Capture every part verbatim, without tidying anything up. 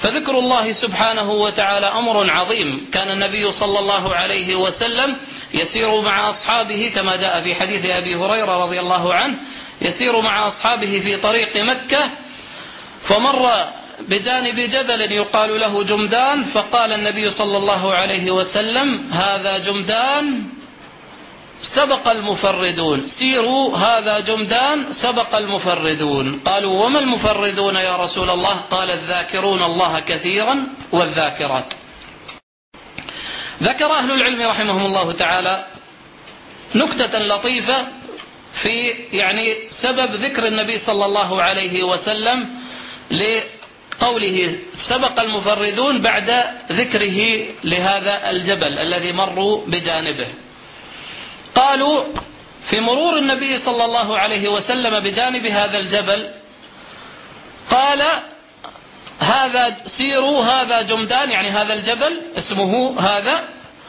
فذكر الله سبحانه وتعالى أمر عظيم. كان النبي صلى الله عليه وسلم يسير مع أصحابه كما جاء في حديث أبي هريرة رضي الله عنه، يسير مع أصحابه في طريق مكة فمر بجانب جبل يقال له جمدان، فقال النبي صلى الله عليه وسلم: هذا جمدان سبق المفردون، سيروا هذا جمدان سبق المفردون. قالوا: وما المفردون يا رسول الله؟ قال: الذاكرون الله كثيرا والذاكرات. ذكر أهل العلم رحمهم الله تعالى نكتة لطيفة في يعني سبب ذكر النبي صلى الله عليه وسلم لقوله سبق المفردون بعد ذكره لهذا الجبل الذي مروا بجانبه. قالوا: في مرور النبي صلى الله عليه وسلم بجانب هذا الجبل قال: هذا سيروا هذا جمدان، يعني هذا الجبل اسمه هذا،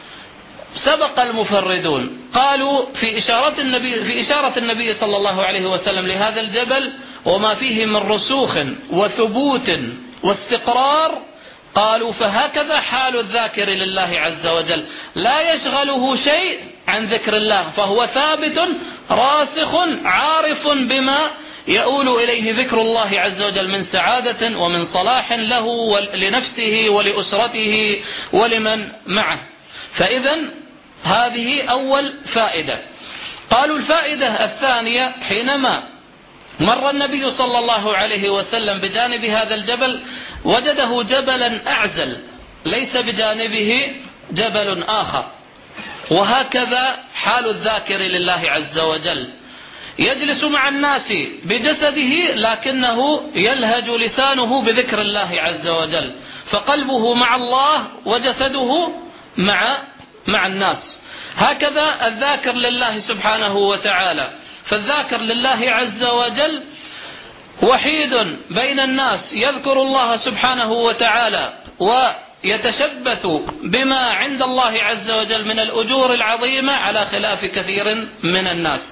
سبق المفردون. قالوا في إشارة النبي في إشارة النبي صلى الله عليه وسلم لهذا الجبل وما فيه من رسوخ وثبوت واستقرار. قالوا: فهكذا حال الذاكر لله عز وجل، لا يشغله شيء عن ذكر الله، فهو ثابت راسخ عارف بما يؤول إليه ذكر الله عز وجل من سعادة ومن صلاح له ولنفسه ولأسرته ولمن معه. فإذا هذه أول فائدة. قالوا: الفائدة الثانية: حينما مر النبي صلى الله عليه وسلم بجانب هذا الجبل وجده جبلا أعزل ليس بجانبه جبل آخر، وهكذا حال الذاكر لله عز وجل، يجلس مع الناس بجسده لكنه يلهج لسانه بذكر الله عز وجل، فقلبه مع الله وجسده مع مع الناس. هكذا الذاكر لله سبحانه وتعالى، فالذاكر لله عز وجل وحيد بين الناس يذكر الله سبحانه وتعالى ويتشبث بما عند الله عز وجل من الأجور العظيمة على خلاف كثير من الناس.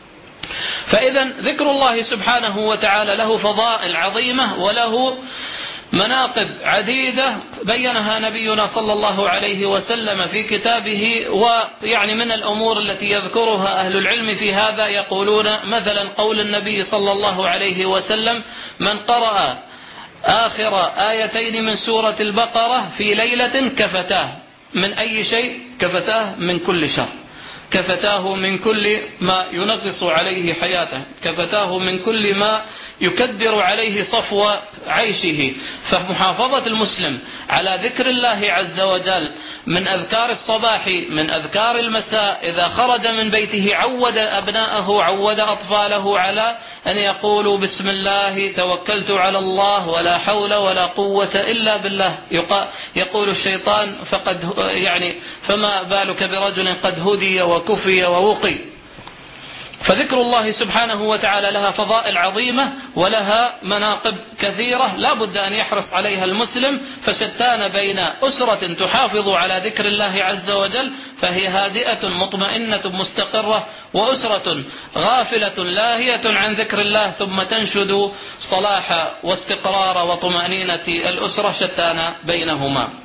فإذا ذكر الله سبحانه وتعالى له فضائل عظيمة وله مناقب عديدة بينها نبينا صلى الله عليه وسلم في كتابه. ويعني من الأمور التي يذكرها أهل العلم في هذا يقولون مثلا قول النبي صلى الله عليه وسلم: من قرأ آخر آيتين من سورة البقرة في ليلة كفتاه من أي شيء؟ كفتاه من كل شر، كفتاه من كل ما ينغص عليه حياته، كفتاه من كل ما يكدر عليه صفو عيشه. فمحافظة المسلم على ذكر الله عز وجل من أذكار الصباح من أذكار المساء، إذا خرج من بيته عود أبناءه عود أطفاله على أن يقولوا: بسم الله توكلت على الله ولا حول ولا قوة إلا بالله. يقول الشيطان فقد يعني فما بالك برجل قد هدي وكفي ووقي. فذكر الله سبحانه وتعالى لها فضائل عظيمة ولها مناقب كثيرة لا بد أن يحرص عليها المسلم. فشتان بين أسرة تحافظ على ذكر الله عز وجل فهي هادئة مطمئنة مستقرة، وأسرة غافلة لاهية عن ذكر الله ثم تنشد صلاح واستقرار وطمأنينة الأسرة، شتان بينهما.